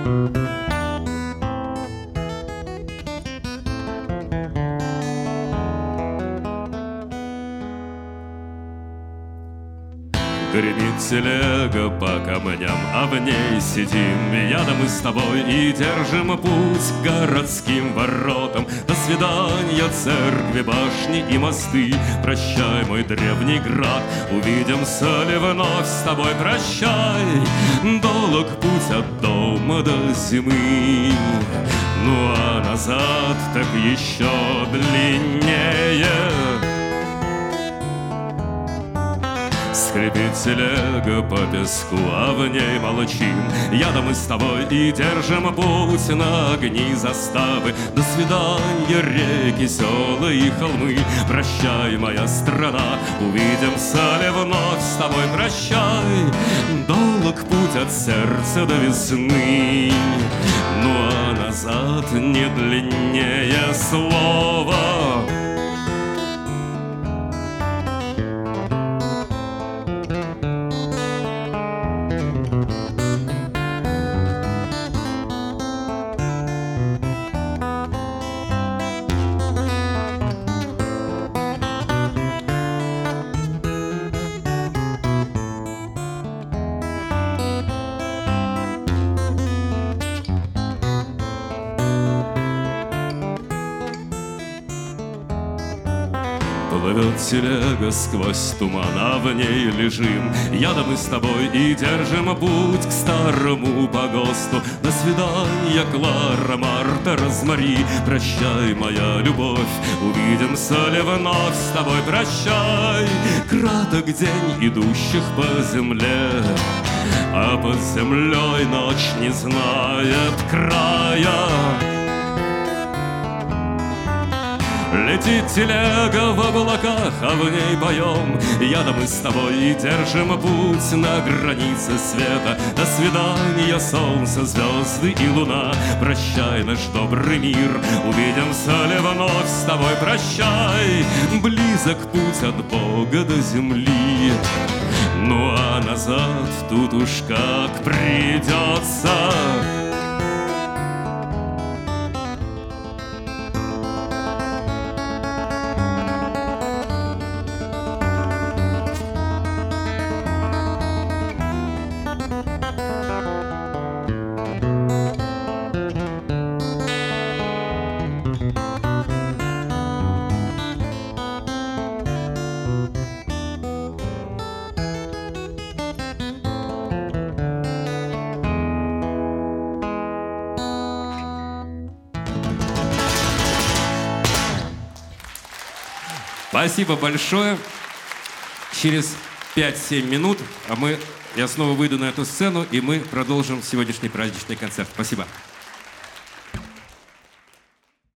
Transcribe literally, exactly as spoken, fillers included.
Гремит телега по камням, а в ней сидим я да мы с тобой и держим путь к городским воротам. До свидания, церкви, башни и мосты. Прощай, мой древний град, увидимся ли вновь с тобой? Прощай, долг путь от дома до зимы. Ну а назад так еще длиннее. Скрипит телега по песку, а в ней молчим я да мы с тобой и держим путь на огни заставы. До свидания, реки, села и холмы. Прощай, моя страна, увидимся ли вновь с тобой? Прощай, долг путь от сердца до весны. Ну а назад не длиннее слова. Плывет телега сквозь туман, а в ней лежим я да мы с тобой и держим путь к старому погосту. До свидания, Клара, Марта, Розмари. Прощай, моя любовь, увидимся ли вновь с тобой? Прощай, краток день идущих по земле, а под землей ночь не знает края. Летит телега в облаках, а в ней поем я да мы с тобой и держим путь на границе света. До свидания, солнце, звезды и луна. Прощай, наш добрый мир, увидимся ли вновь с тобой? Прощай, близок путь от Бога до земли. Ну а назад тут уж как придется. Спасибо большое. Через пять-семь минут а мы, я снова выйду на эту сцену, и мы продолжим сегодняшний праздничный концерт. Спасибо.